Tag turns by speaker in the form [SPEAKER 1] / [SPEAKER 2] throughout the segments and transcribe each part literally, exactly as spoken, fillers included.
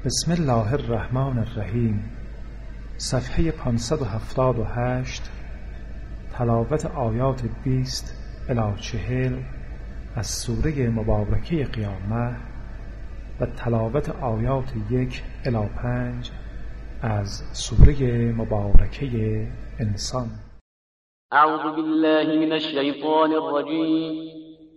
[SPEAKER 1] بسم الله الرحمن الرحیم. صفحه پانصد و هفتاد و هشت. تلاوت آیات بیست الی چهل از سوره مبارکه قیامه و تلاوت آیات یک الی پنج از سوره مبارکه انسان.
[SPEAKER 2] اعوذ بالله من الشیطان الرجیم.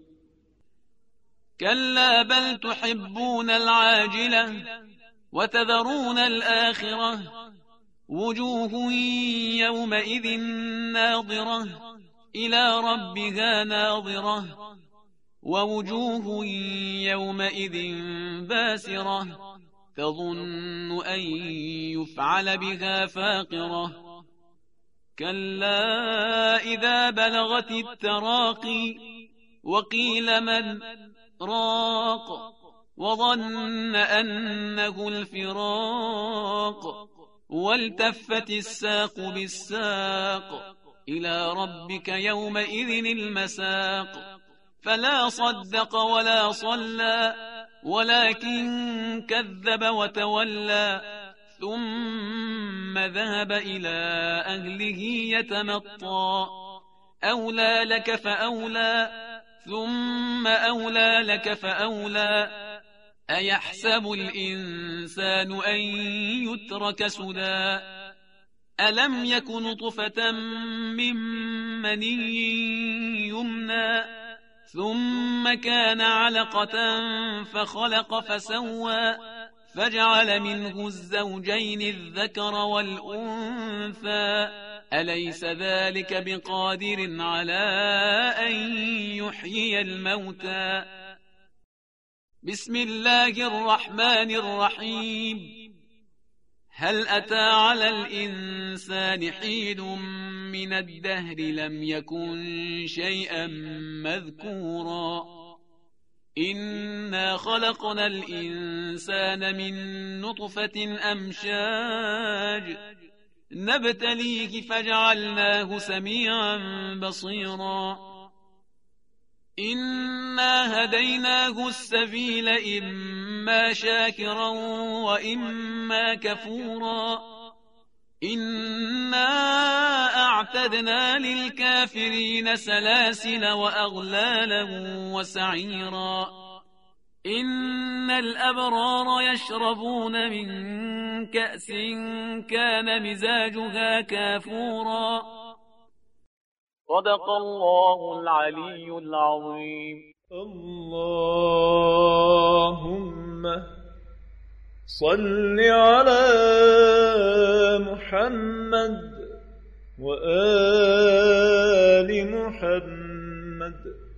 [SPEAKER 3] كلا بل تحبون العاجلة وتذرون الآخرة وجوه يومئذ ناظرة إلى ربها ناظرة ووجوه يومئذ باسرة تظن أن يفعل بها فاقرة كلا إذا بلغت التراقي وقيل من راق وظن أنه الفراق والتفت الساق بالساق إلى ربك يومئذ المساق فلا صدق ولا صلى ولكن كذب وتولى ثم ذهب إلى أهله يتمطى أولى لك فأولى ثم أولى لك فأولى أيحسب الإنسان أن يترك سدى ألم يك نطفة من مني يمنى ثم كان علقة فخلق فسوى فجعل منه الزوجين الذكر والأنثى أليس ذلك بقادر على أن يحيي الموتى بسم الله الرحمن الرحيم هل أتى على الإنسان حين من الدهر لم يكن شيئا مذكورا إنا خلقنا الإنسان من نطفة أمشاج نبتليه فجعلناه سميعا بصيرا إنا هديناه السبيل إما شاكرا وإما كفورا إنا أعتدنا للكافرين سلاسل وأغلالا وسعيرا إن الأبرار يشربون من كأس كان مزاجها كافورا
[SPEAKER 2] صدق الله العلي العظيم.
[SPEAKER 4] اللهم صل على محمد وآل محمد.